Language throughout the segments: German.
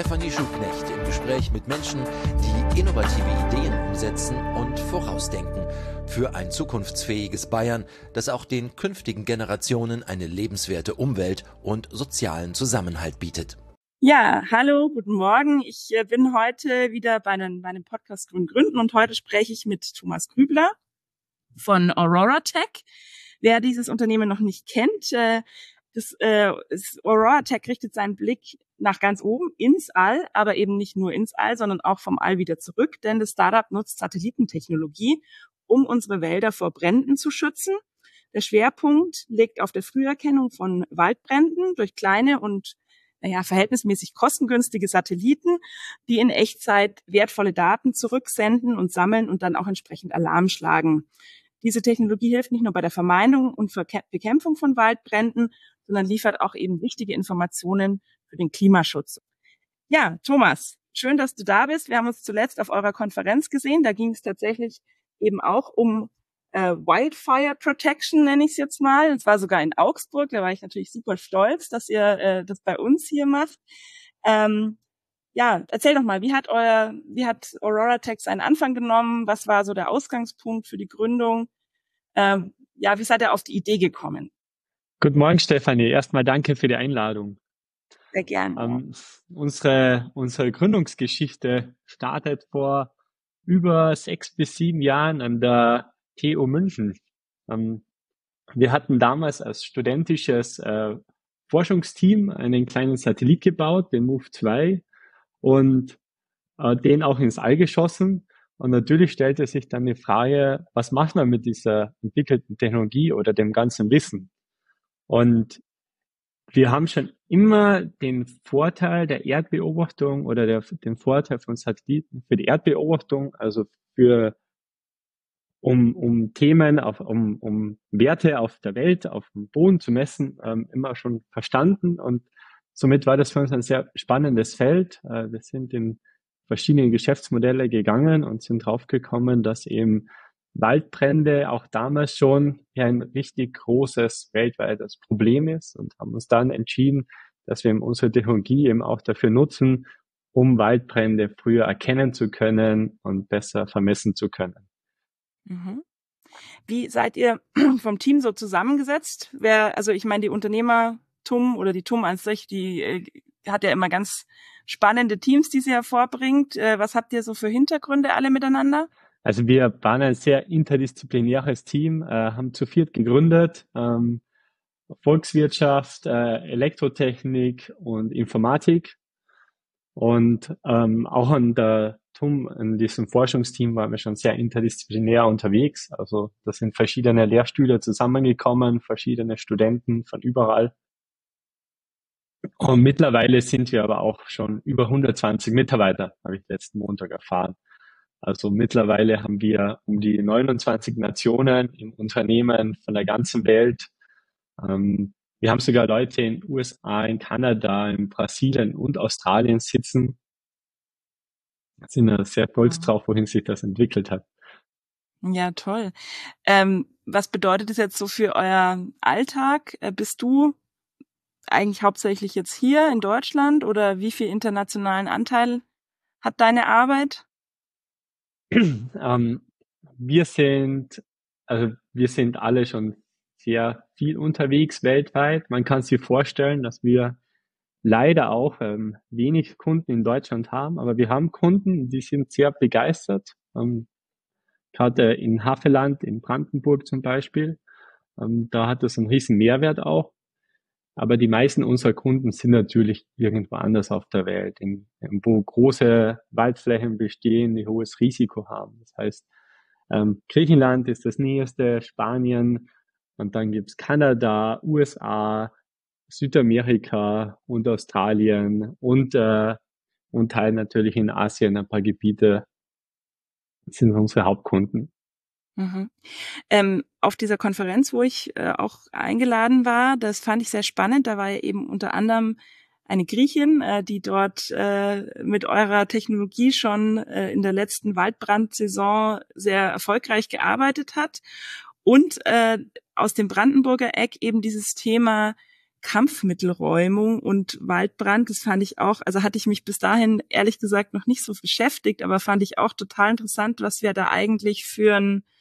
Stefanie Schuknecht im Gespräch mit Menschen, die innovative Ideen umsetzen und vorausdenken für ein zukunftsfähiges Bayern, das auch den künftigen Generationen eine lebenswerte Umwelt und sozialen Zusammenhalt bietet. Ja, hallo, guten Morgen. Ich bin heute wieder bei einem Podcast Grün Gründen und heute spreche ich mit Thomas Grübler von Aurora Tech. Wer dieses Unternehmen noch nicht kennt, das Aurora Tech richtet seinen Blick nach ganz oben ins All, aber eben nicht nur ins All, sondern auch vom All wieder zurück, denn das Startup nutzt Satellitentechnologie, um unsere Wälder vor Bränden zu schützen. Der Schwerpunkt liegt auf der Früherkennung von Waldbränden durch kleine und verhältnismäßig kostengünstige Satelliten, die in Echtzeit wertvolle Daten zurücksenden und sammeln und dann auch entsprechend Alarm schlagen. Diese Technologie hilft nicht nur bei der Vermeidung und Bekämpfung von Waldbränden, sondern liefert auch eben wichtige Informationen für den Klimaschutz. Ja, Thomas, schön, dass du da bist. Wir haben uns zuletzt auf eurer Konferenz gesehen. Da ging es tatsächlich eben auch um Wildfire Protection, nenne ich es jetzt mal. Es war sogar in Augsburg. Da war ich natürlich super stolz, dass ihr das bei uns hier macht. Erzähl doch mal, wie hat Aurora Tech seinen Anfang genommen? Was war so der Ausgangspunkt für die Gründung? Wie seid ihr auf die Idee gekommen? Guten Morgen, Stefanie. Erstmal danke für die Einladung. Sehr gerne. Unsere Gründungsgeschichte startet vor über 6 bis 7 Jahren an der TU München. Wir hatten damals als studentisches Forschungsteam einen kleinen Satellit gebaut, den MOVE-2, und den auch ins All geschossen. Und natürlich stellte sich dann die Frage, was macht man mit dieser entwickelten Technologie oder dem ganzen Wissen? Und wir haben schon immer den Vorteil der Erdbeobachtung oder den Vorteil von Satelliten für die Erdbeobachtung, also um Themen, um Werte auf der Welt, auf dem Boden zu messen, immer schon verstanden. Und somit war das für uns ein sehr spannendes Feld. Wir sind in verschiedene Geschäftsmodelle gegangen und sind draufgekommen, dass eben Waldbrände auch damals schon ein richtig großes weltweites Problem ist, und haben uns dann entschieden, dass wir eben unsere Technologie eben auch dafür nutzen, um Waldbrände früher erkennen zu können und besser vermessen zu können. Mhm. Wie seid ihr vom Team so zusammengesetzt? Die Unternehmer-TUM oder die TUM an sich, die hat ja immer ganz spannende Teams, die sie hervorbringt. Was habt ihr so für Hintergründe alle miteinander? Also wir waren ein sehr interdisziplinäres Team, haben zu 4 gegründet, Volkswirtschaft, Elektrotechnik und Informatik. Und auch an der TUM, in diesem Forschungsteam, waren wir schon sehr interdisziplinär unterwegs. Also da sind verschiedene Lehrstühle zusammengekommen, verschiedene Studenten von überall. Und mittlerweile sind wir aber auch schon über 120 Mitarbeiter, habe ich letzten Montag erfahren. Also mittlerweile haben wir um die 29 Nationen im Unternehmen von der ganzen Welt. Wir haben sogar Leute in den USA, in Kanada, in Brasilien und Australien sitzen. Da sind wir sehr stolz drauf, wohin sich das entwickelt hat. Ja, toll. Was bedeutet das jetzt so für euer Alltag? Bist du eigentlich hauptsächlich jetzt hier in Deutschland oder wie viel internationalen Anteil hat deine Arbeit? Wir sind alle schon sehr viel unterwegs weltweit. Man kann sich vorstellen, dass wir leider auch wenig Kunden in Deutschland haben, aber wir haben Kunden, die sind sehr begeistert. Gerade in Havelland, in Brandenburg zum Beispiel, da hat das einen riesen Mehrwert auch. Aber die meisten unserer Kunden sind natürlich irgendwo anders auf der Welt, wo große Waldflächen bestehen, die hohes Risiko haben. Das heißt, Griechenland ist das nächste, Spanien, und dann gibt's Kanada, USA, Südamerika und Australien und Teil natürlich in Asien, ein paar Gebiete sind unsere Hauptkunden. Mhm. Auf dieser Konferenz, wo ich auch eingeladen war, das fand ich sehr spannend. Da war ja eben unter anderem eine Griechin, die dort mit eurer Technologie schon in der letzten Waldbrandsaison sehr erfolgreich gearbeitet hat. Und aus dem Brandenburger Eck eben dieses Thema Kampfmittelräumung und Waldbrand. Das fand ich auch, also hatte ich mich bis dahin ehrlich gesagt noch nicht so beschäftigt, aber fand ich auch total interessant, was wir da eigentlich für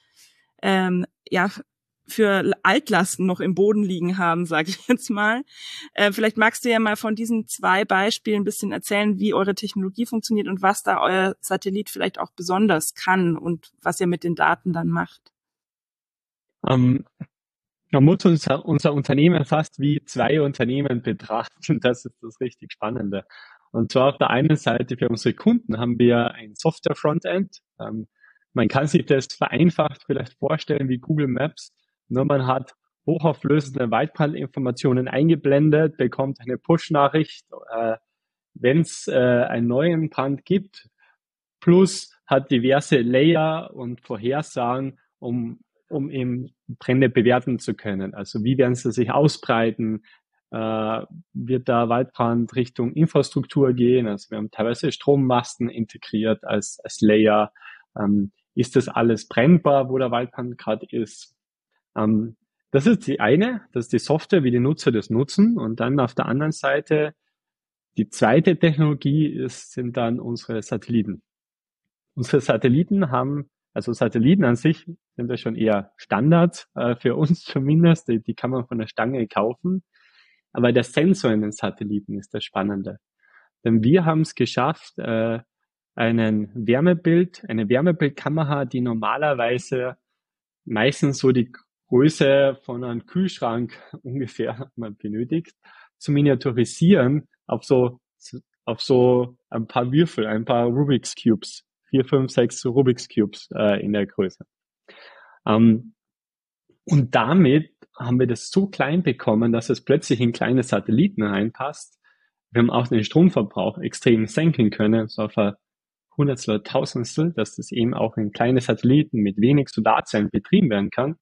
für Altlasten noch im Boden liegen haben, sage ich jetzt mal. Vielleicht magst du ja mal von diesen 2 Beispielen ein bisschen erzählen, wie eure Technologie funktioniert und was da euer Satellit vielleicht auch besonders kann und was ihr mit den Daten dann macht. Man muss unser Unternehmen fast wie 2 Unternehmen betrachten. Das ist das richtig Spannende. Und zwar auf der einen Seite für unsere Kunden haben wir ein Software-Frontend. Man kann sich das vereinfacht vielleicht vorstellen wie Google Maps. Nur man hat hochauflösende Waldbrandinformationen eingeblendet, bekommt eine Push-Nachricht, wenn es einen neuen Brand gibt, plus hat diverse Layer und Vorhersagen, um eben Brände bewerten zu können. Also wie werden sie sich ausbreiten? Wird der Waldbrand Richtung Infrastruktur gehen? Also wir haben teilweise Strommasten integriert als Layer. Ist das alles brennbar, wo der Waldbrand gerade ist? Das ist das ist die Software, wie die Nutzer das nutzen. Und dann auf der anderen Seite, die zweite Technologie sind dann unsere Satelliten. Unsere Satelliten also Satelliten an sich sind ja schon eher Standard, für uns zumindest. Die kann man von der Stange kaufen. Aber der Sensor in den Satelliten ist das Spannende. Denn wir haben es geschafft, eine Wärmebildkamera, die normalerweise meistens so die Größe von einem Kühlschrank ungefähr man benötigt, zu miniaturisieren auf so ein paar Würfel, ein paar Rubik's Cubes, 4, 5, 6 Rubik's Cubes in der Größe. Und damit haben wir das so klein bekommen, dass es plötzlich in kleine Satelliten reinpasst. Wir haben auch den Stromverbrauch extrem senken können, so auf ein Hundertstel, Tausendstel, dass das eben auch in kleine Satelliten mit wenig Solarzellen betrieben werden kann.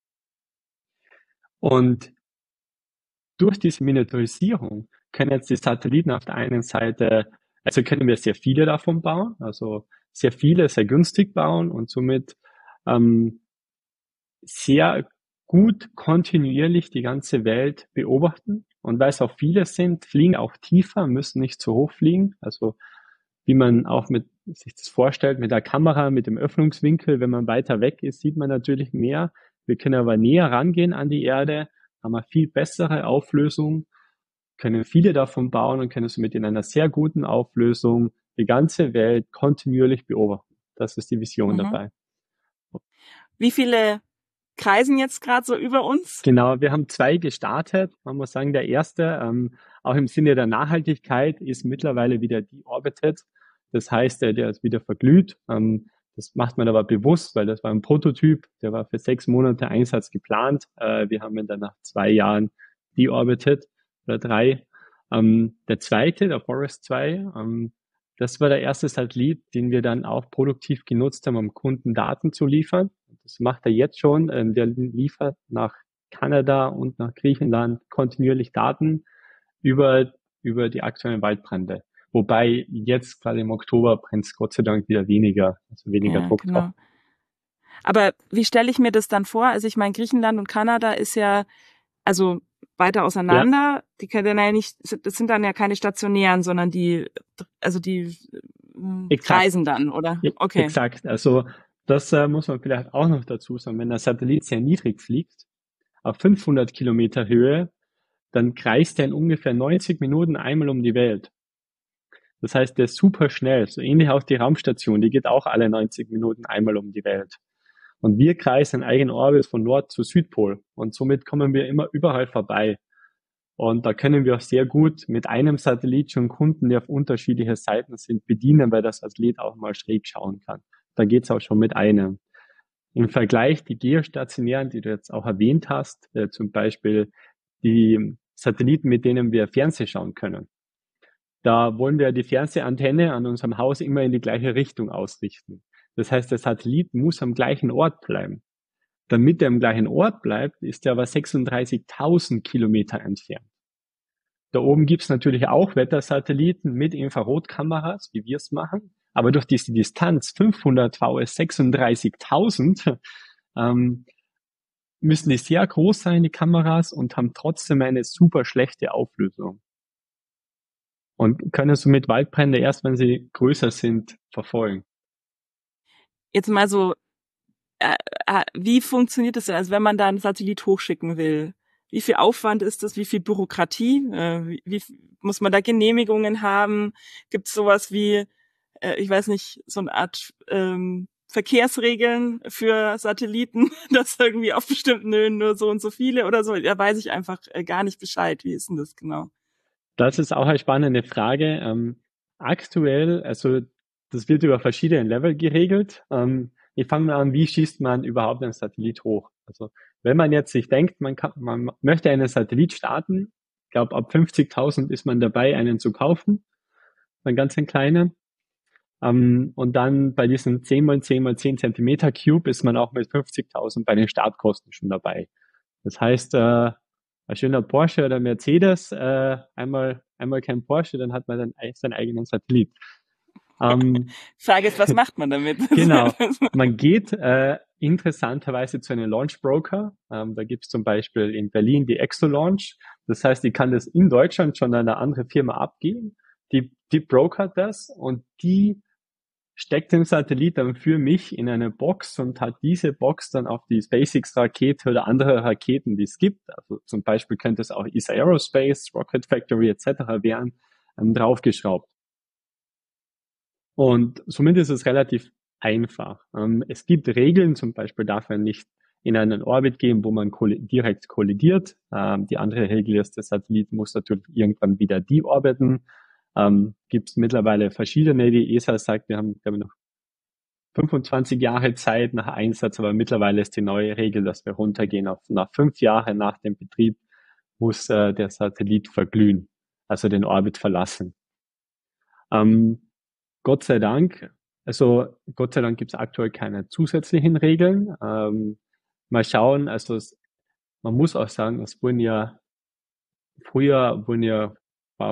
Und durch diese Miniaturisierung können jetzt die Satelliten auf der einen Seite, also können wir sehr viele davon bauen, also sehr viele, sehr günstig bauen und somit sehr gut kontinuierlich die ganze Welt beobachten. Und weil es auch viele sind, fliegen auch tiefer, müssen nicht zu hoch fliegen. Also wie man auch sich das vorstellt, mit der Kamera, mit dem Öffnungswinkel, wenn man weiter weg ist, sieht man natürlich mehr. Wir können aber näher rangehen an die Erde, haben eine viel bessere Auflösung, können viele davon bauen und können somit in einer sehr guten Auflösung die ganze Welt kontinuierlich beobachten. Das ist die Vision dabei. Wie viele kreisen jetzt gerade so über uns? Genau, wir haben 2 gestartet. Man muss sagen, der erste, auch im Sinne der Nachhaltigkeit, ist mittlerweile wieder deorbited. Das heißt, der ist wieder verglüht. Das macht man aber bewusst, weil das war ein Prototyp, der war für 6 Monate Einsatz geplant. Wir haben ihn dann nach 2 Jahren deorbited oder 3. Der zweite, der Forest 2, das war der erste Satellit, den wir dann auch produktiv genutzt haben, um Kunden Daten zu liefern. Das macht er jetzt schon. Der liefert nach Kanada und nach Griechenland kontinuierlich Daten über die aktuellen Waldbrände. Wobei jetzt gerade im Oktober brennt es Gott sei Dank wieder weniger, also weniger Druck drauf. Aber wie stelle ich mir das dann vor? Also ich meine, Griechenland und Kanada ist ja also weiter auseinander. Ja. Die können ja nicht, das sind dann ja keine stationären, sondern die kreisen dann, oder? Okay. Exakt. Also das muss man vielleicht auch noch dazu sagen. Wenn der Satellit sehr niedrig fliegt, auf 500 Kilometer Höhe, dann kreist er in ungefähr 90 Minuten einmal um die Welt. Das heißt, der ist super schnell. So ähnlich auch die Raumstation, die geht auch alle 90 Minuten einmal um die Welt. Und wir kreisen einen eigenen Orbit von Nord zu Südpol. Und somit kommen wir immer überall vorbei. Und da können wir auch sehr gut mit einem Satellit schon Kunden, die auf unterschiedliche Seiten sind, bedienen, weil das Satellit auch mal schräg schauen kann. Da geht's auch schon mit einem. Im Vergleich die geostationären, die du jetzt auch erwähnt hast, zum Beispiel die Satelliten, mit denen wir Fernsehen schauen können. Da wollen wir die Fernsehantenne an unserem Haus immer in die gleiche Richtung ausrichten. Das heißt, der Satellit muss am gleichen Ort bleiben. Damit er am gleichen Ort bleibt, ist er aber 36.000 Kilometer entfernt. Da oben gibt's natürlich auch Wettersatelliten mit Infrarotkameras, wie wir es machen. Aber durch diese Distanz 500 vs 36.000 müssen die sehr groß sein, die Kameras, und haben trotzdem eine super schlechte Auflösung. Und können somit Waldbrände erst, wenn sie größer sind, verfolgen. Jetzt mal so, wie funktioniert das denn? Also wenn man da einen Satellit hochschicken will, wie viel Aufwand ist das? Wie viel Bürokratie? Wie muss man da Genehmigungen haben? Gibt es sowas wie, ich weiß nicht, so eine Art Verkehrsregeln für Satelliten, dass irgendwie auf bestimmten Höhen nur so und so viele oder so? Da weiß ich einfach gar nicht Bescheid. Wie ist denn das genau? Das ist auch eine spannende Frage. Aktuell, also das wird über verschiedene Level geregelt. Ich fange mal an, wie schießt man überhaupt einen Satellit hoch? Also wenn man jetzt sich denkt, man möchte einen Satellit starten, ich glaube ab 50.000 ist man dabei, einen zu kaufen, ein ganz ein kleiner. Und dann bei diesem 10 mal 10 mal 10 Zentimeter Cube ist man auch mit 50.000 bei den Startkosten schon dabei. Das heißt, ein schöner Porsche oder Mercedes, einmal kein Porsche, dann hat man dann seinen eigenen Satellit. Frage ist, was macht man damit? Genau, man geht interessanterweise zu einem Launch Broker. Da gibt es zum Beispiel in Berlin die Exo-Launch. Das heißt, ich kann das in Deutschland schon an eine andere Firma abgeben. Die brokert das und die steckt den Satellit dann für mich in eine Box und hat diese Box dann auf die SpaceX-Rakete oder andere Raketen, die es gibt, also zum Beispiel könnte es auch ESA Aerospace, Rocket Factory etc. werden, draufgeschraubt. Und somit ist es relativ einfach. Es gibt Regeln, zum Beispiel darf man nicht in einen Orbit gehen, wo man direkt kollidiert. Die andere Regel ist, der Satellit muss natürlich irgendwann wieder deorbiten. Gibt es mittlerweile verschiedene. Die ESA sagt, wir haben, glaube ich, noch 25 Jahre Zeit nach Einsatz, aber mittlerweile ist die neue Regel, dass wir runtergehen auf nach 5 Jahren nach dem Betrieb muss der Satellit verglühen, also den Orbit verlassen. Gott sei Dank gibt es aktuell keine zusätzlichen Regeln. Mal schauen, man muss auch sagen, früher wurden ja paar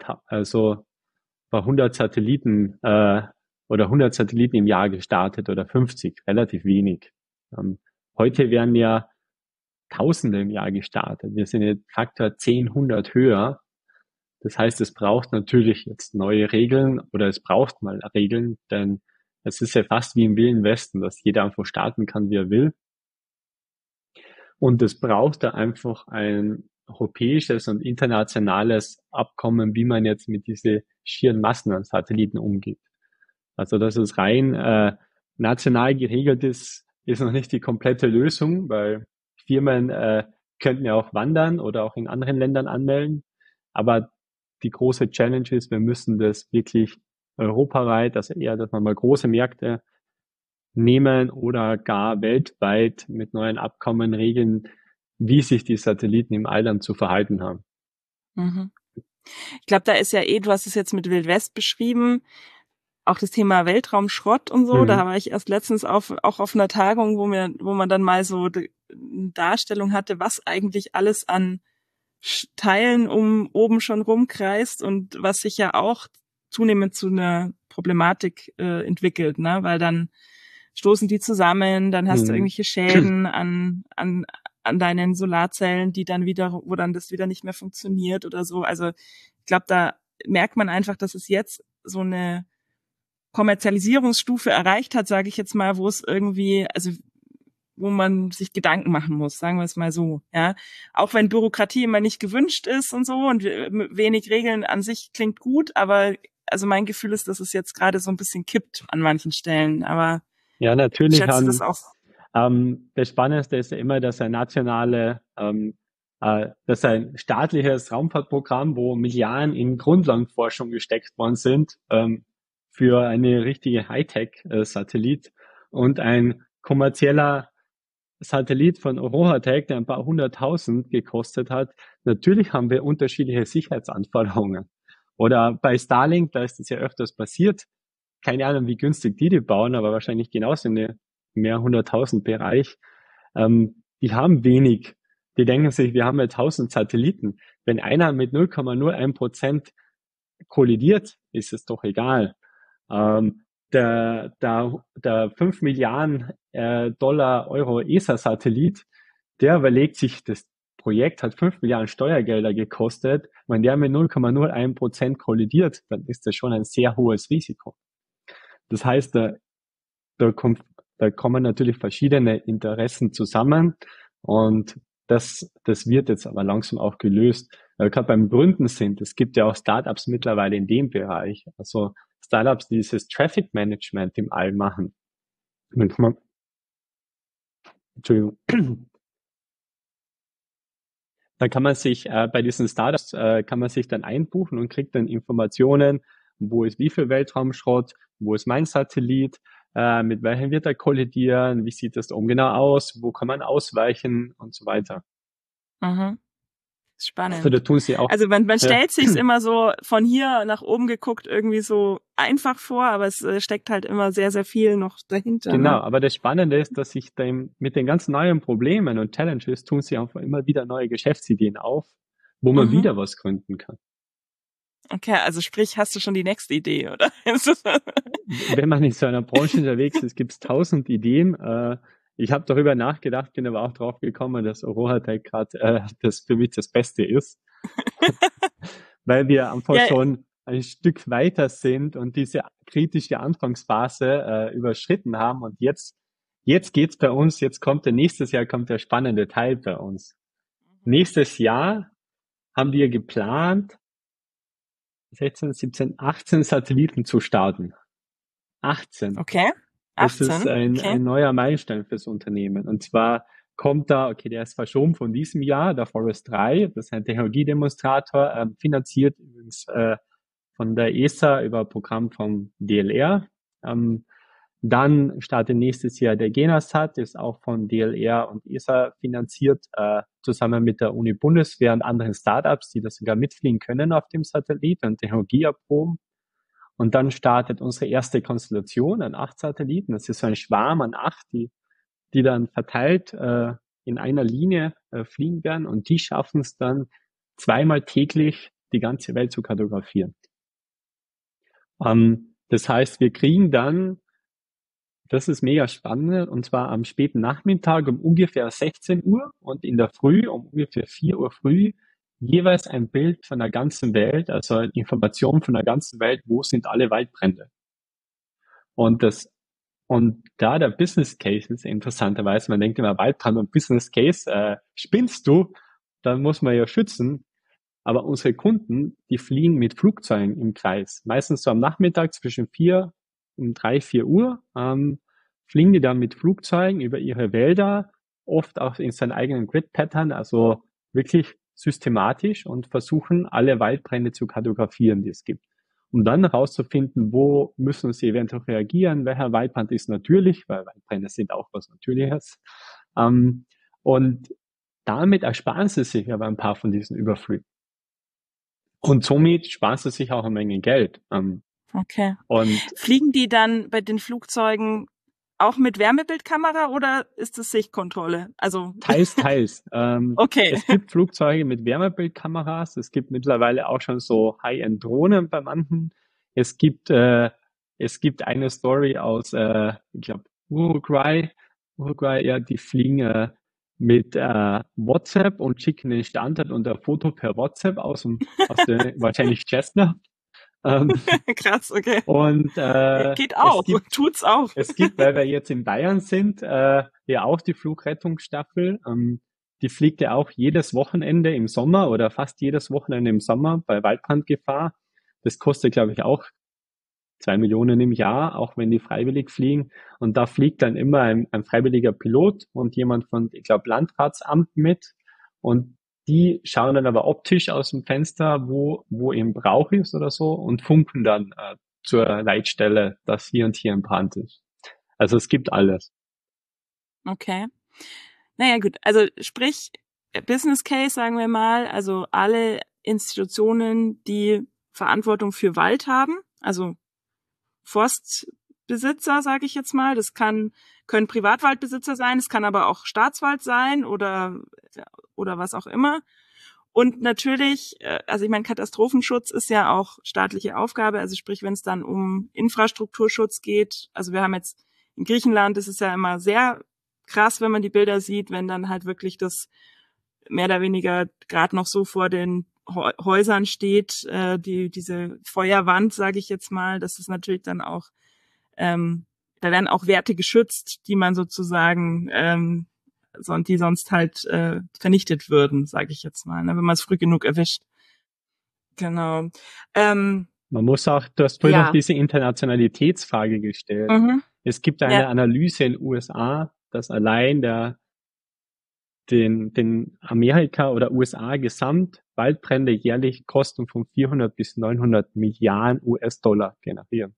100 Satelliten oder 100 Satelliten im Jahr gestartet oder 50, relativ wenig. Heute werden ja Tausende im Jahr gestartet. Wir sind jetzt Faktor 10, 100 höher. Das heißt, es braucht natürlich jetzt neue Regeln oder es braucht mal Regeln, denn es ist ja fast wie im Wilden Westen, dass jeder einfach starten kann, wie er will. Und es braucht da einfach ein europäisches und internationales Abkommen, wie man jetzt mit diese schieren Massen an Satelliten umgeht. Also dass es rein national geregelt ist noch nicht die komplette Lösung, weil Firmen könnten ja auch wandern oder auch in anderen Ländern anmelden. Aber die große Challenge ist, wir müssen das wirklich europaweit, also eher, dass man mal große Märkte nehmen oder gar weltweit mit neuen Abkommen regeln, wie sich die Satelliten im All dann zu verhalten haben. Mhm. Ich glaube, da ist ja du hast es jetzt mit Wildwest beschrieben, auch das Thema Weltraumschrott und so. Da war ich erst letztens auch auf einer Tagung, wo man dann mal so eine Darstellung hatte, was eigentlich alles an Teilen oben schon rumkreist und was sich ja auch zunehmend zu einer Problematik entwickelt, ne? Weil dann stoßen die zusammen, dann hast du irgendwelche Schäden an deinen Solarzellen, die dann wo dann das wieder nicht mehr funktioniert oder so. Also ich glaube, da merkt man einfach, dass es jetzt so eine Kommerzialisierungsstufe erreicht hat, sage ich jetzt mal, wo es irgendwie, also wo man sich Gedanken machen muss, sagen wir es mal so, ja. Auch wenn Bürokratie immer nicht gewünscht ist und so und wenig Regeln an sich klingt gut, aber also mein Gefühl ist, dass es jetzt gerade so ein bisschen kippt an manchen Stellen, aber ja, natürlich. schätze das auch. Das Spannendste ist ja immer, dass dass ein staatliches Raumfahrtprogramm, wo Milliarden in Grundlagenforschung gesteckt worden sind, für eine richtige Hightech-Satellit und ein kommerzieller Satellit von Aurora-Tech, der ein paar 100.000 gekostet hat. Natürlich haben wir unterschiedliche Sicherheitsanforderungen. Oder bei Starlink, da ist es ja öfters passiert. Keine Ahnung, wie günstig die bauen, aber wahrscheinlich genauso in der mehr 100.000 Bereich. Die haben wenig. Die denken sich, wir haben ja 1.000 Satelliten. Wenn einer mit 0,01% kollidiert, ist es doch egal. Der 5 Milliarden Dollar Euro ESA-Satellit, der überlegt sich, das Projekt hat 5 Milliarden Steuergelder gekostet. Wenn der mit 0,01% kollidiert, dann ist das schon ein sehr hohes Risiko. Das heißt, da kommen natürlich verschiedene Interessen zusammen und das wird jetzt aber langsam auch gelöst. Weil wir gerade beim Gründen sind, es gibt ja auch Startups mittlerweile in dem Bereich. Also Startups, die dieses Traffic Management im All machen. Entschuldigung. Da kann man sich bei diesen Startups kann man sich dann einbuchen und kriegt dann Informationen, wo ist wie viel Weltraumschrott, wo ist mein Satellit, mit welchem wird er kollidieren, wie sieht das da oben genau aus, wo kann man ausweichen und so weiter. Mhm. Spannend. Also da tun sie auch. Also man stellt sich's immer so von hier nach oben geguckt irgendwie so einfach vor, aber es steckt halt immer sehr, sehr viel noch dahinter. Genau, ne? aber das Spannende ist, dass sich mit den ganzen neuen Problemen und Challenges tun sie einfach immer wieder neue Geschäftsideen auf, wo man wieder was gründen kann. Okay, also sprich, hast du schon die nächste Idee, oder? Wenn man in so einer Branche unterwegs ist, gibt es 1000 Ideen. Ich habe darüber nachgedacht, bin aber auch drauf gekommen, dass Aurora Tech gerade das für mich das Beste ist. Weil wir einfach schon ein Stück weiter sind und diese kritische Anfangsphase überschritten haben. Und jetzt geht's bei uns, nächstes Jahr kommt der spannende Teil bei uns. Nächstes Jahr haben wir geplant, 16, 17, 18 Satelliten zu starten. 18. Okay. 18. Das ist ein neuer Meilenstein fürs Unternehmen. Und zwar kommt der ist verschoben von diesem Jahr, der Forest 3, das ist ein Technologiedemonstrator, finanziert übrigens von der ESA über ein Programm vom DLR. Dann startet nächstes Jahr der GenaSat, ist auch von DLR und ESA finanziert, zusammen mit der Uni Bundeswehr und anderen Startups, die das sogar mitfliegen können auf dem Satellit und Technologie erproben. Und dann startet unsere erste Konstellation an 8 Satelliten. Das ist so ein Schwarm an 8, die dann verteilt in einer Linie fliegen werden. Und die schaffen es dann 2-mal täglich die ganze Welt zu kartografieren. Das heißt, wir kriegen dann, das ist mega spannend, und zwar am späten Nachmittag um ungefähr 16 Uhr und in der Früh um ungefähr 4 Uhr früh jeweils ein Bild von der ganzen Welt, also Informationen von der ganzen Welt, wo sind alle Waldbrände. Und da der Business Case ist interessanterweise, man denkt immer Waldbrand und Business Case, spinnst du, dann muss man ja schützen. Aber unsere Kunden, die fliegen mit Flugzeugen im Kreis. Meistens so am Nachmittag zwischen 4 und 3, 4 Uhr fliegen die dann mit Flugzeugen über ihre Wälder, oft auch in seinen eigenen Grid-Pattern, also wirklich systematisch und versuchen, alle Waldbrände zu kartografieren, die es gibt. Um dann herauszufinden, wo müssen sie eventuell reagieren, welcher Waldbrand ist natürlich, weil Waldbrände sind auch was Natürliches. Und damit ersparen sie sich aber ein paar von diesen Überflügen. Und somit sparen sie sich auch eine Menge Geld. Okay. Und fliegen die dann bei den Flugzeugen auch mit Wärmebildkamera oder ist es Sichtkontrolle? Also teils. Okay. Es gibt Flugzeuge mit Wärmebildkameras. Es gibt mittlerweile auch schon so High-End-Drohnen bei manchen. Es gibt eine Story aus, ich glaube, Uruguay, ja, die fliegen mit WhatsApp und schicken den Standort und ein Foto per WhatsApp aus der wahrscheinlich Cessna. Krass, okay. Und geht auch, tut's auch. Es gibt, weil wir jetzt in Bayern sind, ja auch die Flugrettungsstaffel. Die fliegt ja auch jedes Wochenende im Sommer oder fast jedes Wochenende im Sommer bei Waldbrandgefahr. Das kostet, glaube ich, auch 2 Millionen im Jahr, auch wenn die freiwillig fliegen. Und da fliegt dann immer ein freiwilliger Pilot und jemand von, ich glaube, Landratsamt mit. Und die schauen dann aber optisch aus dem Fenster, wo eben Brauch ist oder so und funken dann zur Leitstelle, dass hier und hier ein Brand ist. Also es gibt alles. Okay. Naja, gut. Also sprich, Business Case, sagen wir mal, also alle Institutionen, die Verantwortung für Wald haben, also Forstbesitzer, sage ich jetzt mal, das können Privatwaldbesitzer sein, es kann aber auch Staatswald sein oder was auch immer. Und natürlich, also ich meine, Katastrophenschutz ist ja auch staatliche Aufgabe, also sprich, wenn es dann um Infrastrukturschutz geht, also wir haben jetzt in Griechenland, das ist ja immer sehr krass, wenn man die Bilder sieht, wenn dann halt wirklich das mehr oder weniger gerade noch so vor den Häusern steht, diese Feuerwand, sage ich jetzt mal. Das ist natürlich dann auch, da werden auch Werte geschützt, die man sozusagen, die sonst halt vernichtet würden, sage ich jetzt mal, ne, wenn man es früh genug erwischt. Genau. Man muss auch, du hast vorhin noch diese Internationalitätsfrage gestellt. Es gibt eine Analyse in den USA, dass allein den Amerika oder USA gesamt Waldbrände jährlich Kosten von 400 bis 900 Milliarden US-Dollar generieren.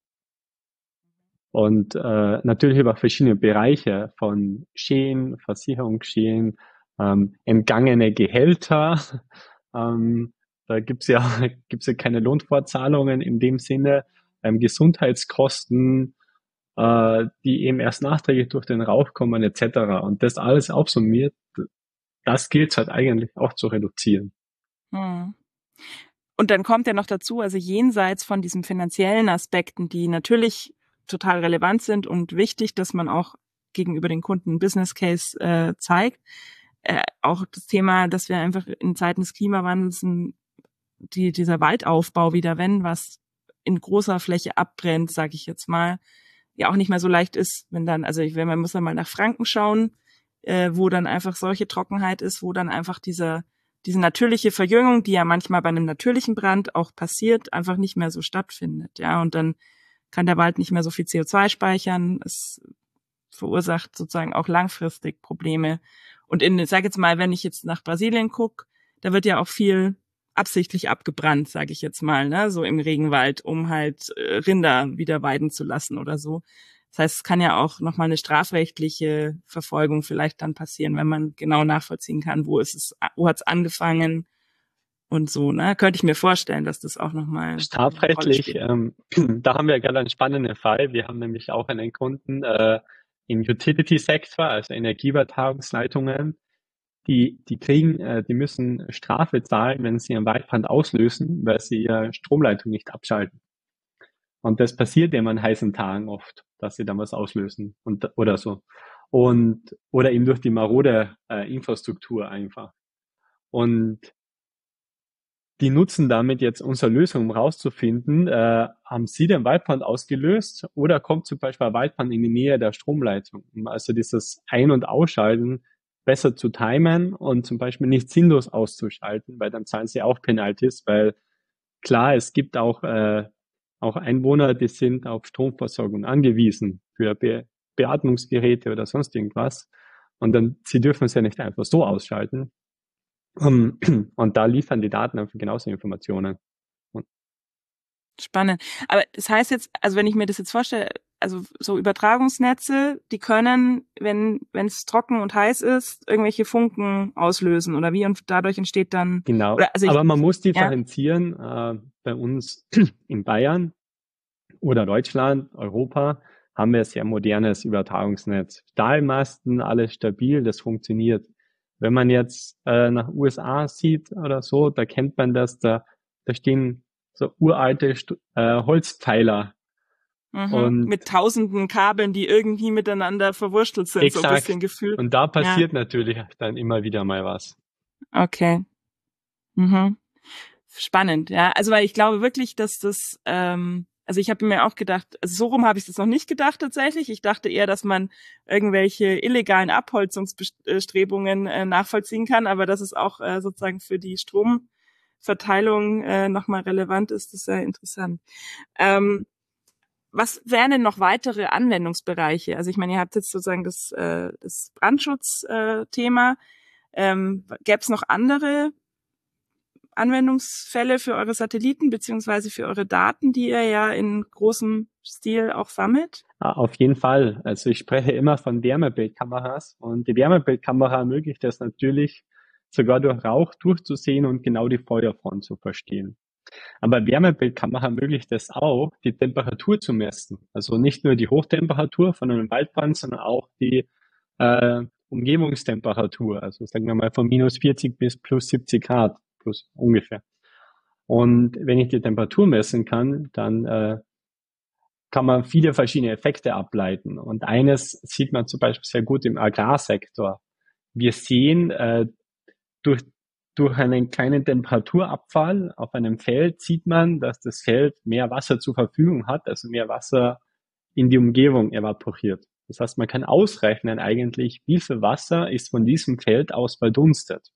Und natürlich über verschiedene Bereiche von Schäden, Versicherungsschäden, entgangene Gehälter. Da gibt's ja keine Lohnfortzahlungen in dem Sinne, Gesundheitskosten, die eben erst nachträglich durch den Rauch kommen etc. Und das alles aufsummiert, das gilt halt eigentlich auch zu reduzieren. Und dann kommt ja noch dazu, also jenseits von diesen finanziellen Aspekten, die natürlich total relevant sind und wichtig, dass man auch gegenüber den Kunden einen Business Case zeigt, auch das Thema, dass wir einfach in Zeiten des Klimawandels dieser Waldaufbau wieder, wenn was in großer Fläche abbrennt, sage ich jetzt mal, ja auch nicht mehr so leicht ist, wenn dann, also man muss dann mal nach Franken schauen, wo dann einfach solche Trockenheit ist, wo dann einfach diese natürliche Verjüngung, die ja manchmal bei einem natürlichen Brand auch passiert, einfach nicht mehr so stattfindet, ja, und dann kann der Wald nicht mehr so viel CO2 speichern, es verursacht sozusagen auch langfristig Probleme. Und ich sage jetzt mal, wenn ich jetzt nach Brasilien gucke, da wird ja auch viel absichtlich abgebrannt, sage ich jetzt mal, ne, so im Regenwald, um halt Rinder wieder weiden zu lassen oder so. Das heißt, es kann ja auch nochmal eine strafrechtliche Verfolgung vielleicht dann passieren, wenn man genau nachvollziehen kann, wo hat's angefangen und so, ne? Könnte ich mir vorstellen, dass das auch nochmal strafrechtlich, da haben wir gerade einen spannenden Fall. Wir haben nämlich auch einen Kunden im Utility-Sektor, also Energieübertragungsleitungen, die müssen Strafe zahlen, wenn sie einen Waldbrand auslösen, weil sie ihre Stromleitung nicht abschalten. Und das passiert eben an heißen Tagen oft, dass sie dann was auslösen oder so. Oder eben durch die marode Infrastruktur einfach. Und die nutzen damit jetzt unsere Lösung, um rauszufinden, haben sie den Waldbrand ausgelöst oder kommt zum Beispiel ein Waldbrand in die Nähe der Stromleitung? Also dieses Ein- und Ausschalten besser zu timen und zum Beispiel nicht sinnlos auszuschalten, weil dann zahlen sie auch Penalties, weil klar, es gibt auch Einwohner, die sind auf Stromversorgung angewiesen für Beatmungsgeräte oder sonst irgendwas. Und dann, sie dürfen es ja nicht einfach so ausschalten. Und da liefern die Daten einfach genauso Informationen. Spannend. Aber das heißt jetzt, also wenn ich mir das jetzt vorstelle, also so Übertragungsnetze, die können, wenn es trocken und heiß ist, irgendwelche Funken auslösen oder wie, und dadurch entsteht dann... Genau, aber man muss differenzieren, bei uns in Bayern oder Deutschland, Europa, haben wir ein sehr modernes Übertragungsnetz. Stahlmasten, alles stabil, das funktioniert. Wenn man jetzt nach USA sieht oder so, da kennt man das, da stehen so uralte Holzpfeiler. Und mit tausenden Kabeln, die irgendwie miteinander verwurstelt sind, exakt. So ein bisschen gefühlt. Und da passiert natürlich dann immer wieder mal was. Okay. Spannend, ja. Also weil ich glaube wirklich, dass das, also ich habe mir auch gedacht, also so rum habe ich das noch nicht gedacht tatsächlich. Ich dachte eher, dass man irgendwelche illegalen Abholzungsbestrebungen nachvollziehen kann, aber dass es auch sozusagen für die Stromverteilung nochmal relevant ist, ist sehr interessant. Was wären denn noch weitere Anwendungsbereiche? Also ich meine, ihr habt jetzt sozusagen das Brandschutzthema. Gäbe es noch andere Anwendungsfälle für eure Satelliten beziehungsweise für eure Daten, die ihr ja in großem Stil auch sammelt? Auf jeden Fall. Also ich spreche immer von Wärmebildkameras und die Wärmebildkamera ermöglicht es natürlich, sogar durch Rauch durchzusehen und genau die Feuerfront zu verstehen. Aber Wärmebildkamera ermöglicht es auch, die Temperatur zu messen. Also nicht nur die Hochtemperatur von einem Waldbrand, sondern auch die Umgebungstemperatur. Also sagen wir mal von minus 40 bis plus 70 Grad, plus ungefähr. Und wenn ich die Temperatur messen kann, dann kann man viele verschiedene Effekte ableiten. Und eines sieht man zum Beispiel sehr gut im Agrarsektor. Wir sehen, durch einen kleinen Temperaturabfall auf einem Feld sieht man, dass das Feld mehr Wasser zur Verfügung hat, also mehr Wasser in die Umgebung evaporiert. Das heißt, man kann ausrechnen eigentlich, wie viel Wasser ist von diesem Feld aus verdunstet.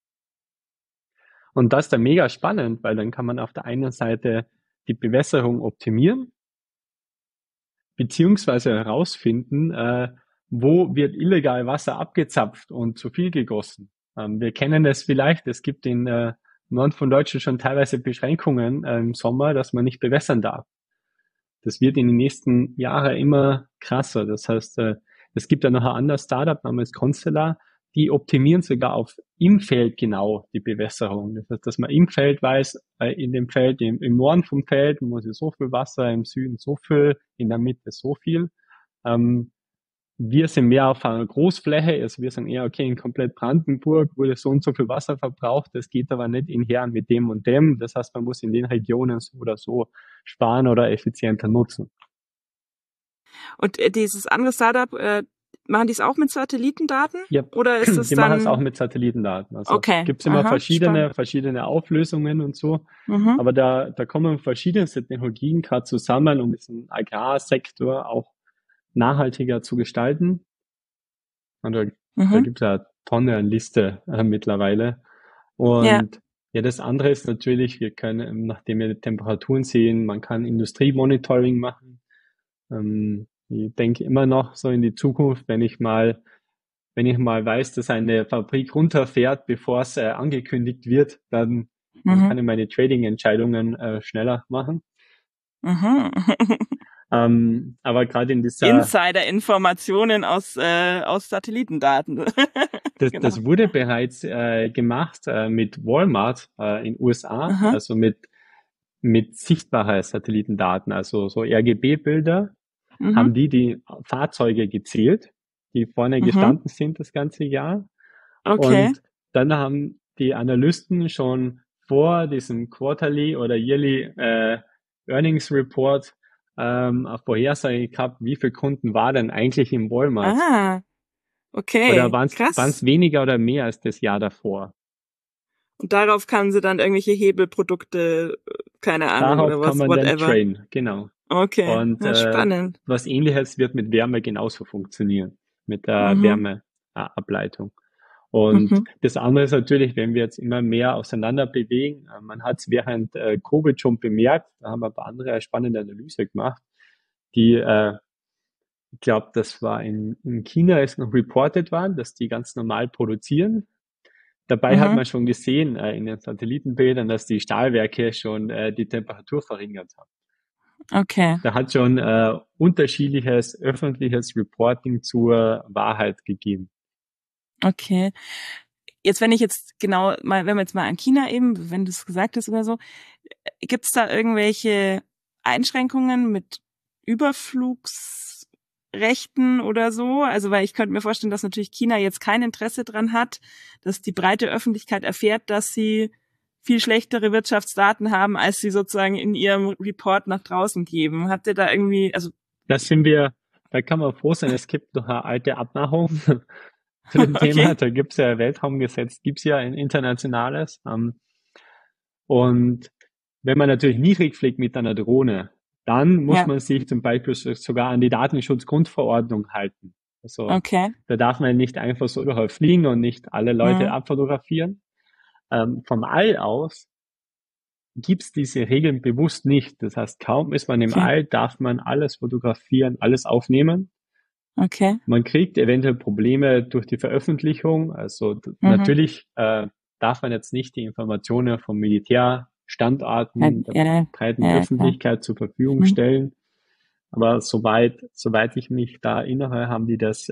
Und das ist dann mega spannend, weil dann kann man auf der einen Seite die Bewässerung optimieren, beziehungsweise herausfinden, wo wird illegal Wasser abgezapft und zu viel gegossen. Wir kennen das vielleicht, es gibt in Norden von Deutschland schon teilweise Beschränkungen im Sommer, dass man nicht bewässern darf. Das wird in den nächsten Jahren immer krasser. Das heißt, es gibt ja noch ein anderes Startup namens Constellar, die optimieren sogar auf im Feld genau die Bewässerung. Das heißt, dass man im Feld weiß, in dem Feld, im Norden vom Feld muss ich so viel Wasser, im Süden so viel, in der Mitte so viel. Wir sind mehr auf einer Großfläche, also wir sagen eher, okay, in komplett Brandenburg wurde so und so viel Wasser verbraucht, das geht aber nicht einher mit dem und dem. Das heißt, man muss in den Regionen so oder so sparen oder effizienter nutzen. Und dieses andere Startup, machen die es auch mit Satellitendaten? Ja, oder ist es die dann... machen es auch mit Satellitendaten. Also okay. gibt es immer Aha, verschiedene Auflösungen und so. Mhm. Aber da kommen verschiedenste Technologien gerade zusammen, um diesen Agrarsektor auch nachhaltiger zu gestalten. Und da gibt es ja eine Tonne an Liste mittlerweile. Und ja, das andere ist natürlich, wir können, nachdem wir Temperaturen sehen, man kann Industriemonitoring machen. Ich denke immer noch so in die Zukunft, wenn ich mal weiß, dass eine Fabrik runterfährt, bevor es angekündigt wird, dann kann ich meine Trading-Entscheidungen schneller machen. Aber gerade in dieser Insider-Informationen aus Satellitendaten. Das wurde bereits gemacht mit Walmart in USA, also mit sichtbarer Satellitendaten, also so RGB-Bilder, haben die Fahrzeuge gezählt, die vorne gestanden sind das ganze Jahr. Okay. Und dann haben die Analysten schon vor diesem Quarterly oder Yearly Earnings Report eine Vorhersage gehabt, wie viele Kunden war denn eigentlich im Walmart? Ah, okay. Oder waren es weniger oder mehr als das Jahr davor? Und darauf kann sie dann irgendwelche Hebelprodukte, keine Ahnung, darauf oder was, kann man whatever. dann trainen, genau. Okay, Und spannend. was Ähnliches wird mit Wärme genauso funktionieren, mit der Wärmeableitung. Und das andere ist natürlich, wenn wir jetzt immer mehr auseinander bewegen, man hat es während Covid schon bemerkt, da haben wir ein paar andere spannende Analyse gemacht, die, ich glaube, das war in China, ist noch reported waren, dass die ganz normal produzieren. Dabei hat man schon gesehen in den Satellitenbildern, dass die Stahlwerke schon die Temperatur verringert haben. Okay. Da hat schon unterschiedliches öffentliches Reporting zur Wahrheit gegeben. Okay. Jetzt, wenn wir jetzt mal an China eben, wenn du es gesagt hast oder so, gibt es da irgendwelche Einschränkungen mit Überflugsrechten oder so? Also, weil ich könnte mir vorstellen, dass natürlich China jetzt kein Interesse dran hat, dass die breite Öffentlichkeit erfährt, dass sie viel schlechtere Wirtschaftsdaten haben, als sie sozusagen in ihrem Report nach draußen geben. Habt ihr da irgendwie, also... Da kann man froh sein, es gibt noch eine alte Abmachung zu dem Thema. Da gibt's ja Weltraumgesetz, gibt's ja ein internationales. Und wenn man natürlich niedrig fliegt mit einer Drohne, dann muss man sich zum Beispiel sogar an die Datenschutzgrundverordnung halten. Also da darf man nicht einfach so überall fliegen und nicht alle Leute abfotografieren. Vom All aus gibt's diese Regeln bewusst nicht. Das heißt, kaum ist man im All, darf man alles fotografieren, alles aufnehmen. Okay. Man kriegt eventuell Probleme durch die Veröffentlichung. Also natürlich darf man jetzt nicht die Informationen vom Militärstandorten der breiten Öffentlichkeit zur Verfügung stellen. Aber soweit ich mich da erinnere, haben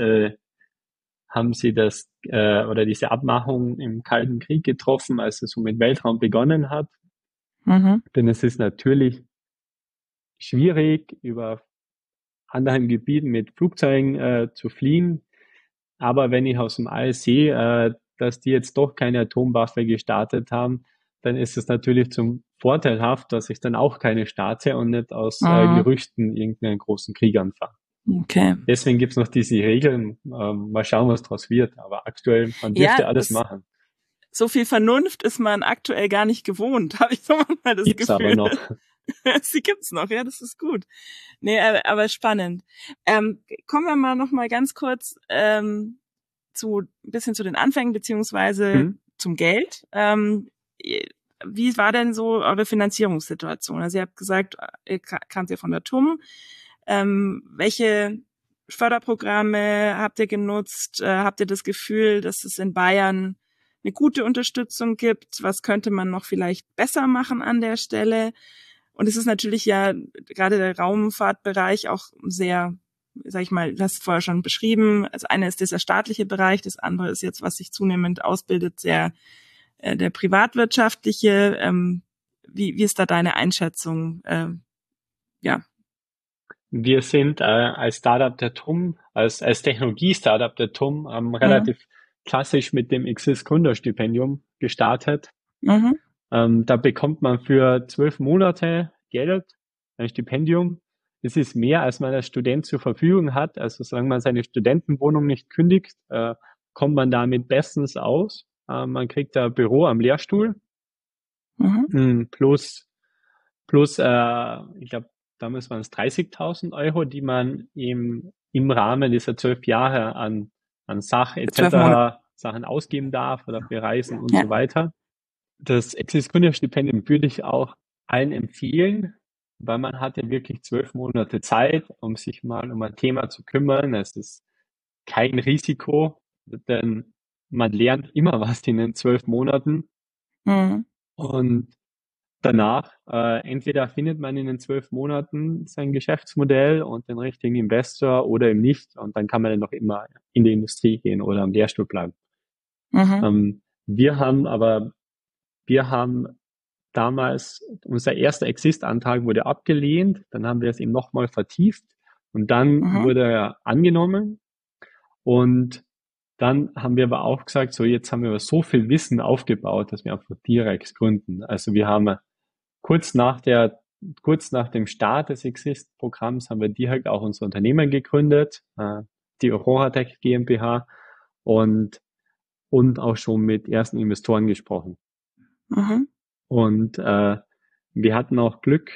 sie das oder diese Abmachung im Kalten Krieg getroffen, als es so mit Weltraum begonnen hat. Denn es ist natürlich schwierig, über anderen Gebieten mit Flugzeugen zu fliehen. Aber wenn ich aus dem All sehe, dass die jetzt doch keine Atomwaffe gestartet haben, dann ist es natürlich zum vorteilhaft, dass ich dann auch keine starte und nicht aus Mhm. Gerüchten irgendeinen großen Krieg anfange. Okay. Deswegen gibt's noch diese Regeln. Mal schauen, was draus wird. Aber aktuell, man Ja, dürfte alles machen. so viel Vernunft ist man aktuell gar nicht gewohnt, habe ich so manchmal das Gibt's aber Gefühl. noch. Sie gibt's noch, ja, das ist gut. Nee, aber spannend. Kommen wir mal noch mal ganz kurz ein bisschen zu den Anfängen beziehungsweise Hm? zum Geld. Wie war denn so eure Finanzierungssituation? Also ihr habt gesagt, ihr kamt ja von der TUM. Welche Förderprogramme habt ihr genutzt? Habt ihr das Gefühl, dass es in Bayern eine gute Unterstützung gibt? Was könnte man noch vielleicht besser machen an der Stelle? Und es ist natürlich ja gerade der Raumfahrtbereich auch sehr, sag ich mal, du hast es vorher schon beschrieben. Also eine ist dieser staatliche Bereich, das andere ist jetzt, was sich zunehmend ausbildet, der privatwirtschaftliche. Wie ist da deine Einschätzung? Ja. Wir sind als Startup der TUM, als Technologie-Startup der TUM Mhm. relativ klassisch mit dem Exist Gründerstipendium gestartet. Mhm. Da bekommt man für 12 Monate Geld, ein Stipendium. Das ist mehr, als man als Student zur Verfügung hat. Also solange man seine Studentenwohnung nicht kündigt, kommt man damit bestens aus. Man kriegt ein Büro am Lehrstuhl, Mhm. plus, ich glaube, damals waren es 30.000 €, die man im Rahmen dieser 12 Jahre an Sach 12 Monate. etc. Sachen ausgeben darf oder für Reisen und Ja. so weiter. Das Exist Gründerstipendium würde ich auch allen empfehlen, weil man hat ja wirklich 12 Monate Zeit, um sich mal um ein Thema zu kümmern. Es ist kein Risiko, denn man lernt immer was in den 12 Monaten Mhm. und danach entweder findet man in den 12 Monaten sein Geschäftsmodell und den richtigen Investor oder eben nicht und dann kann man dann noch immer in die Industrie gehen oder am Lehrstuhl bleiben. Mhm. Wir haben damals, unser erster Exist-Antrag wurde abgelehnt, dann haben wir es eben nochmal vertieft und dann Mhm. wurde er angenommen und dann haben wir aber auch gesagt, so jetzt haben wir so viel Wissen aufgebaut, dass wir einfach direkt gründen. Also wir haben kurz nach dem Start des Exist-Programms haben wir direkt auch unser Unternehmen gegründet, die Aurora Tech GmbH und auch schon mit ersten Investoren gesprochen. Mhm. Und wir hatten auch Glück,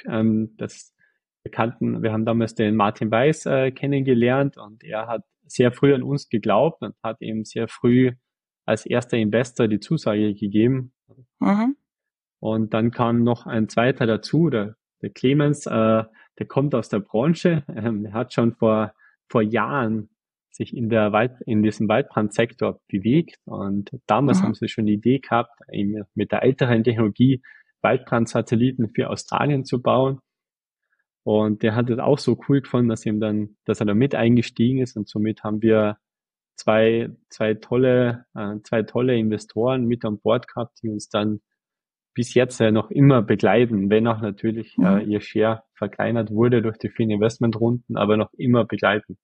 wir haben damals den Martin Weiß kennengelernt und er hat sehr früh an uns geglaubt und hat eben sehr früh als erster Investor die Zusage gegeben. Mhm. Und dann kam noch ein zweiter dazu, der Clemens, der kommt aus der Branche, er hat schon vor Jahren sich in diesem Waldbrandsektor bewegt und damals haben Mhm. sie schon die Idee gehabt, eben mit der älteren Technologie Waldbrandsatelliten für Australien zu bauen. Und der hat es auch so cool gefunden, dass er da mit eingestiegen ist und somit haben wir zwei tolle Investoren mit an Bord gehabt, die uns dann bis jetzt noch immer begleiten, wenn auch natürlich Mhm. ihr Share verkleinert wurde durch die vielen Investmentrunden, aber noch immer begleiten.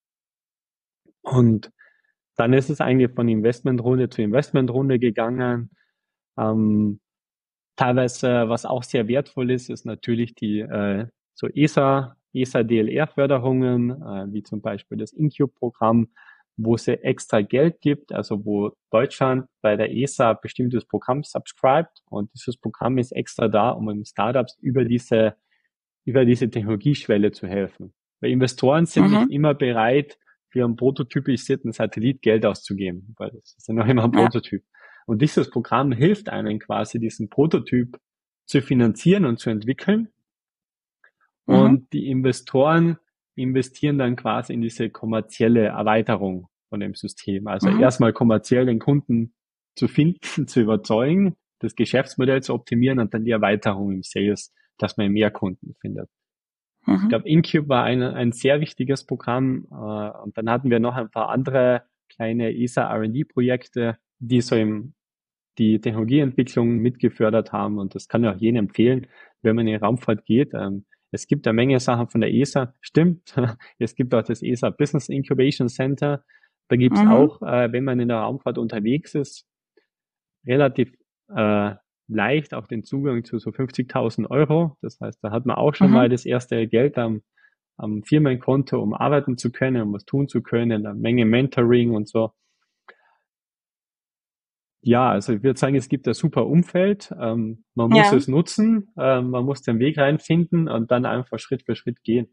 Und dann ist es eigentlich von Investmentrunde zu Investmentrunde gegangen. Teilweise, was auch sehr wertvoll ist, ist natürlich die so ESA DLR-Förderungen, wie zum Beispiel das InCube-Programm, wo es extra Geld gibt, also wo Deutschland bei der ESA ein bestimmtes Programm subscribt und dieses Programm ist extra da, um Startups über diese Technologieschwelle zu helfen. Weil Investoren sind nicht Mhm. immer bereit, für einen prototypisierten Satellit Geld auszugeben, weil das ist ja noch immer ein Ja. Prototyp. Und dieses Programm hilft einem quasi, diesen Prototyp zu finanzieren und zu entwickeln. Mhm. Und die Investoren investieren dann quasi in diese kommerzielle Erweiterung von dem System. Also Mhm. erstmal kommerziell den Kunden zu finden, zu überzeugen, das Geschäftsmodell zu optimieren und dann die Erweiterung im Sales, dass man mehr Kunden findet. Ich Mhm. glaube, InCube war ein sehr wichtiges Programm. Und dann hatten wir noch ein paar andere kleine ESA R&D-Projekte, die so die Technologieentwicklung mitgefördert haben. Und das kann ich auch jedem empfehlen, wenn man in die Raumfahrt geht. Es gibt eine Menge Sachen von der ESA. Stimmt. Es gibt auch das ESA Business Incubation Center. Da gibt es Mhm. auch, wenn man in der Raumfahrt unterwegs ist, relativ leicht auch den Zugang zu so 50.000 Euro. Das heißt, da hat man auch schon Mhm. mal das erste Geld am Firmenkonto, um arbeiten zu können, um was tun zu können, eine Menge Mentoring und so. Ja, also ich würde sagen, es gibt ein super Umfeld. Man muss Ja. es nutzen, man muss den Weg reinfinden und dann einfach Schritt für Schritt gehen.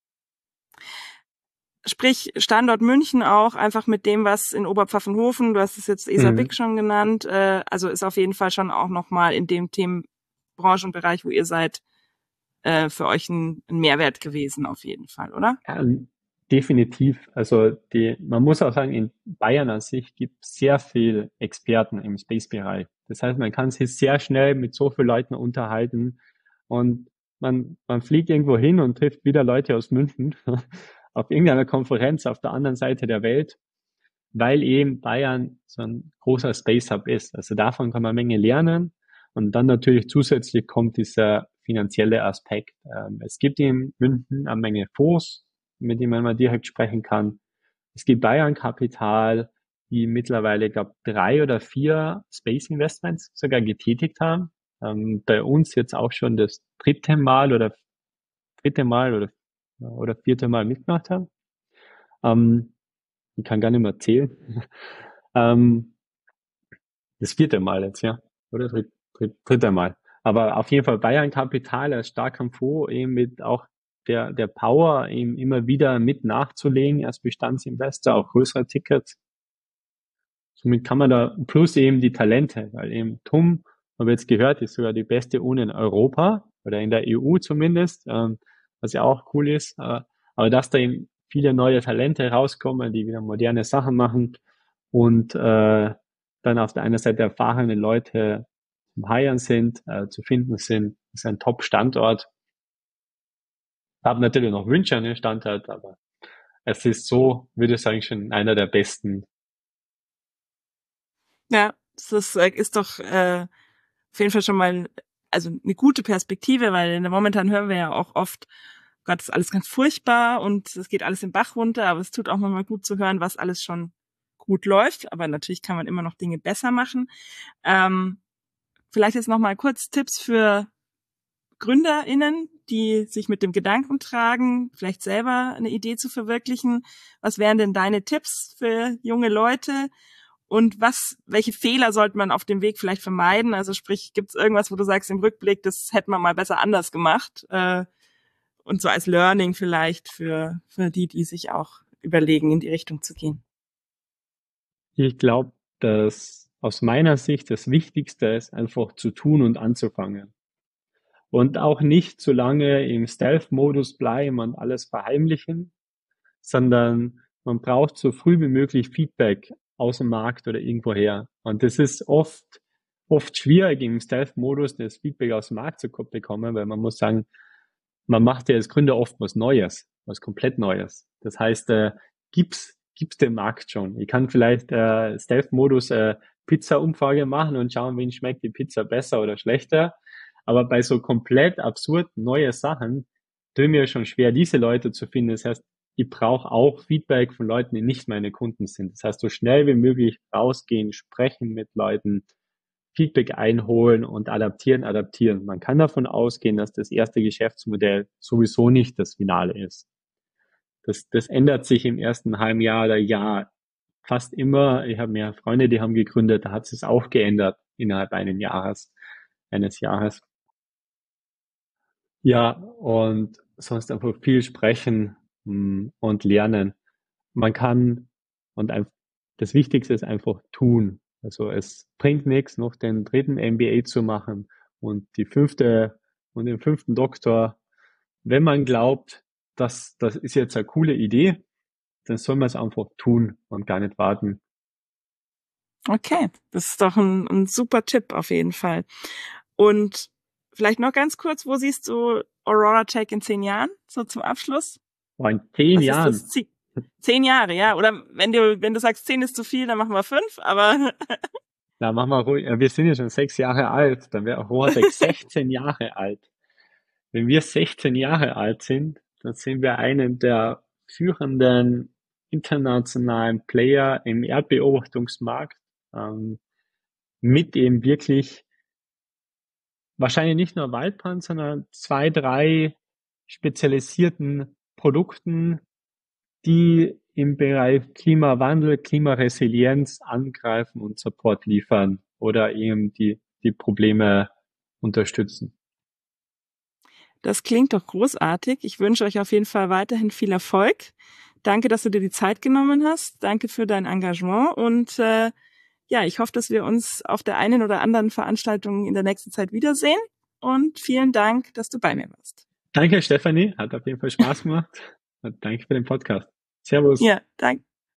Sprich Standort München auch einfach mit dem, was in Oberpfaffenhofen, du hast es jetzt Mhm. Esabik schon genannt, also ist auf jeden Fall schon auch nochmal in dem Themenbranchenbereich, wo ihr seid, für euch ein Mehrwert gewesen, auf jeden Fall, oder? Ja, definitiv. Also man muss auch sagen, in Bayern an sich gibt es sehr viel Experten im Space-Bereich. Das heißt, man kann sich sehr schnell mit so vielen Leuten unterhalten und man fliegt irgendwo hin und trifft wieder Leute aus München auf irgendeiner Konferenz auf der anderen Seite der Welt, weil eben Bayern so ein großer Space Hub ist. Also davon kann man eine Menge lernen. Und dann natürlich zusätzlich kommt dieser finanzielle Aspekt. Es gibt in München eine Menge Fonds, mit denen man direkt sprechen kann. Es gibt Bayern Kapital, die mittlerweile, ich glaube, 3 oder 4 Space Investments sogar getätigt haben. Bei uns jetzt auch schon das dritte Mal oder vierte Mal mitgemacht haben. Ähm, ich kann gar nicht mehr zählen. ähm, das vierte Mal jetzt, ja. Oder dritte Mal. Aber auf jeden Fall Bayern Kapital als starkem Fonds, eben mit auch der Power, eben immer wieder mit nachzulegen als Bestandsinvestor, auch größere Tickets. Somit kann man da, plus eben die Talente, weil eben TUM, habe ich jetzt gehört, ist sogar die beste Uni in Europa oder in der EU zumindest, was ja auch cool ist. Aber dass da eben viele neue Talente rauskommen, die wieder moderne Sachen machen und dann auf der einen Seite erfahrene Leute zum Hiren sind, zu finden sind, ist ein Top-Standort. Hab natürlich noch Wünsche an den Standort, aber es ist so, würde ich sagen, schon einer der besten. Ja, ist doch auf jeden Fall schon mal also eine gute Perspektive, weil momentan hören wir ja auch oft, Gott, ist alles ganz furchtbar und es geht alles den Bach runter, aber es tut auch mal gut zu hören, was alles schon gut läuft. Aber natürlich kann man immer noch Dinge besser machen. Ähm, Vielleicht jetzt noch mal kurz Tipps für GründerInnen, die sich mit dem Gedanken tragen, vielleicht selber eine Idee zu verwirklichen. Was wären denn deine Tipps für junge Leute? Und welche Fehler sollte man auf dem Weg vielleicht vermeiden? Also sprich, gibt es irgendwas, wo du sagst im Rückblick, das hätte man mal besser anders gemacht? Und so als Learning vielleicht für die sich auch überlegen, in die Richtung zu gehen. Ich glaube, dass aus meiner Sicht das Wichtigste ist, einfach zu tun und anzufangen. Und auch nicht zu lange im Stealth-Modus bleiben und alles verheimlichen, sondern man braucht so früh wie möglich Feedback aus dem Markt oder irgendwoher. Und das ist oft schwierig im Stealth-Modus, das Feedback aus dem Markt zu bekommen, weil man muss sagen, man macht ja als Gründer oft was Neues, was komplett Neues. Das heißt, gibt's den Markt schon. Ich kann vielleicht Stealth-Modus Pizza-Umfrage machen und schauen, wen schmeckt die Pizza besser oder schlechter. Aber bei so komplett absurd neue Sachen tue mir schon schwer, diese Leute zu finden. Das heißt, ich brauche auch Feedback von Leuten, die nicht meine Kunden sind. Das heißt, so schnell wie möglich rausgehen, sprechen mit Leuten, Feedback einholen und adaptieren. Man kann davon ausgehen, dass das erste Geschäftsmodell sowieso nicht das Finale ist. Das ändert sich im ersten halben Jahr oder Jahr fast immer. Ich habe mehr Freunde, die haben gegründet, da hat es auch geändert innerhalb eines Jahres. Ja, und sonst einfach viel sprechen und lernen. Man kann und das Wichtigste ist einfach tun. Also es bringt nichts, noch den dritten MBA zu machen und die fünfte und den fünften Doktor. Wenn man glaubt, dass das ist jetzt eine coole Idee, dann soll man es einfach tun und gar nicht warten. Okay, das ist doch ein super Tipp auf jeden Fall. Und vielleicht noch ganz kurz, wo siehst du Aurora Tech in 10 Jahren? So zum Abschluss? Aber in 10 Was ist Jahren, das Ziel? 10 Jahre, ja. Oder wenn du sagst, 10 ist zu viel, dann machen wir 5, aber na machen wir ruhig, wir sind ja schon 6 Jahre alt, dann wäre Rohrbeck 16 Jahre alt. Wenn wir 16 Jahre alt sind, dann sind wir einen der führenden internationalen Player im Erdbeobachtungsmarkt, mit eben wirklich wahrscheinlich nicht nur Waldbrand, sondern 2, 3 spezialisierten Produkten, die im Bereich Klimawandel, Klimaresilienz angreifen und Support liefern oder eben die Probleme unterstützen. Das klingt doch großartig. Ich wünsche euch auf jeden Fall weiterhin viel Erfolg. Danke, dass du dir die Zeit genommen hast. Danke für dein Engagement und ich hoffe, dass wir uns auf der einen oder anderen Veranstaltung in der nächsten Zeit wiedersehen. Und vielen Dank, dass du bei mir warst. Danke, Stefanie. Hat auf jeden Fall Spaß gemacht. Und danke für den Podcast. Servus. Ja, danke.